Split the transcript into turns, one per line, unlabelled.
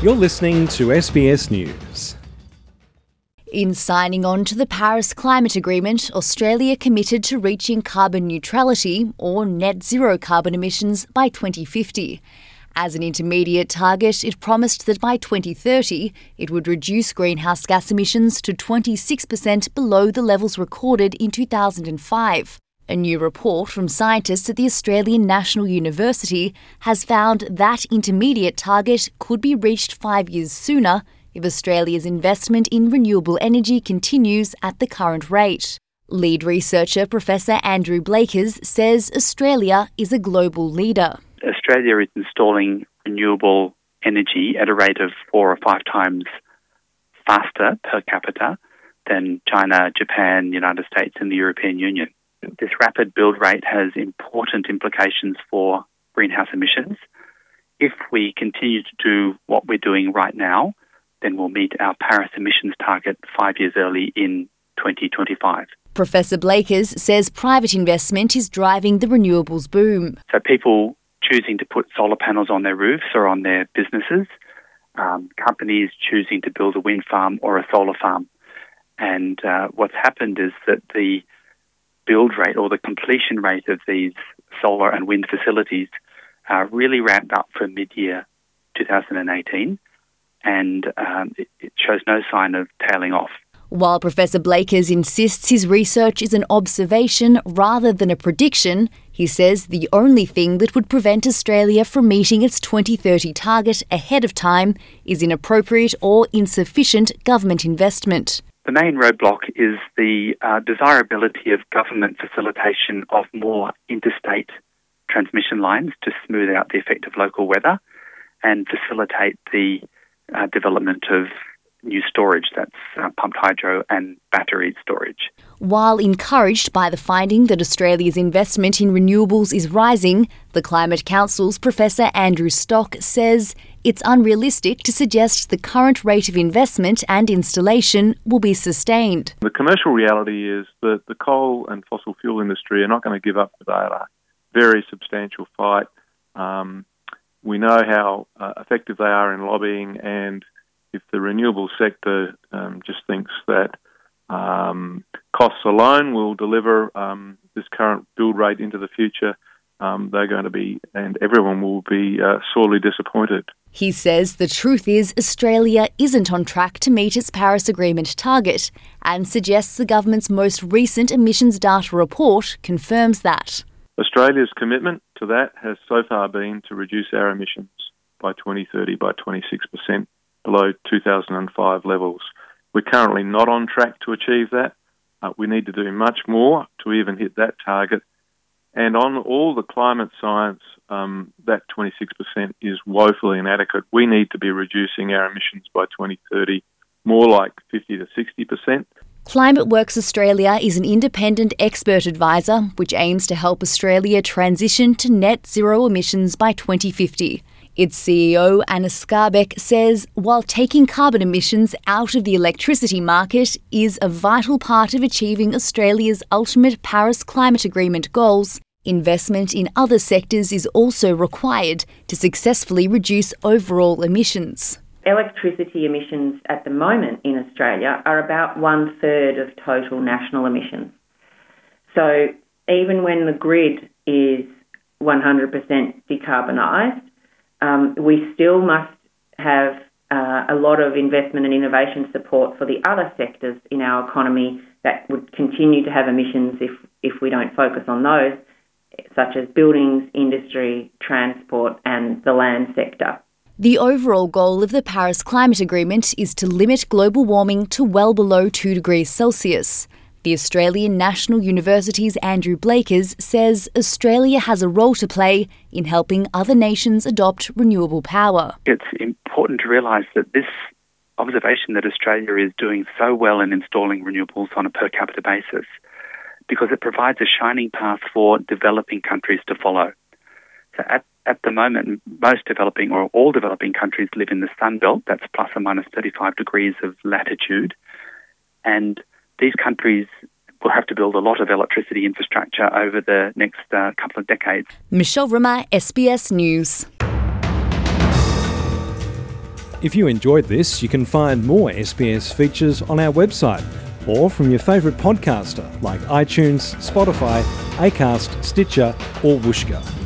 You're listening to SBS News.
In signing on to the Paris Climate Agreement, Australia committed to reaching carbon neutrality or net zero carbon emissions by 2050. As an intermediate target, it promised that by 2030 it would reduce greenhouse gas emissions to 26% below the levels recorded in 2005. A new report from scientists at the Australian National University has found that intermediate target could be reached 5 years sooner if Australia's investment in renewable energy continues at the current rate. Lead researcher Professor Andrew Blakers says Australia is a global leader.
Australia is installing renewable energy at a rate of 4 or 5 times faster per capita than China, Japan, the United States and the European Union. This rapid build rate has important implications for greenhouse emissions. If we continue to do what we're doing right now, then we'll meet our Paris emissions target 5 years early in 2025.
Professor Blakers says private investment is driving the renewables boom.
So people choosing to put solar panels on their roofs or on their businesses, companies choosing to build a wind farm or a solar farm. And what's happened is that the build rate or the completion rate of these solar and wind facilities really ramped up from mid-year 2018 and it shows no sign of tailing off.
While Professor Blakers insists his research is an observation rather than a prediction, he says the only thing that would prevent Australia from meeting its 2030 target ahead of time is inappropriate or insufficient government investment.
The main roadblock is the desirability of government facilitation of more interstate transmission lines to smooth out the effect of local weather and facilitate the development of new storage, that's pumped hydro and battery storage.
While encouraged by the finding that Australia's investment in renewables is rising, the Climate Council's Professor Andrew Stock says it's unrealistic to suggest the current rate of investment and installation will be sustained.
The commercial reality is that the coal and fossil fuel industry are not going to give up without a very substantial fight. We know how effective they are in lobbying, and if the renewable sector just thinks that costs alone will deliver this current build rate into the future, they're going to be, and everyone will be sorely disappointed.
He says the truth is Australia isn't on track to meet its Paris Agreement target and suggests the government's most recent emissions data report confirms that.
Australia's commitment to that has so far been to reduce our emissions by 2030 by 26%. Below 2005 levels. We're currently not on track to achieve that. We need to do much more to even hit that target. And on all the climate science, that 26% is woefully inadequate. We need to be reducing our emissions by 2030 more like 50 to 60%.
ClimateWorks Australia is an independent expert advisor which aims to help Australia transition to net zero emissions by 2050. Its CEO, Anna Skarbek, says while taking carbon emissions out of the electricity market is a vital part of achieving Australia's ultimate Paris Climate Agreement goals, investment in other sectors is also required to successfully reduce overall emissions.
Electricity emissions at the moment in Australia are about 1/3 of total national emissions. So even when the grid is 100% decarbonised, we still must have a lot of investment and innovation support for the other sectors in our economy that would continue to have emissions if we don't focus on those, such as buildings, industry, transport and the land sector.
The overall goal of the Paris Climate Agreement is to limit global warming to well below 2 degrees Celsius. The Australian National University's Andrew Blakers says Australia has a role to play in helping other nations adopt renewable power.
It's important to realise that this observation that Australia is doing so well in installing renewables on a per capita basis because it provides a shining path for developing countries to follow. So at the moment, most developing or all developing countries live in the Sun Belt, that's plus or minus 35 degrees of latitude, and these countries will have to build a lot of electricity infrastructure over the next couple of decades.
Michelle Rimmer, SBS News.
If you enjoyed this, you can find more SBS features on our website or from your favourite podcaster like iTunes, Spotify, Acast, Stitcher or Whooshkaa.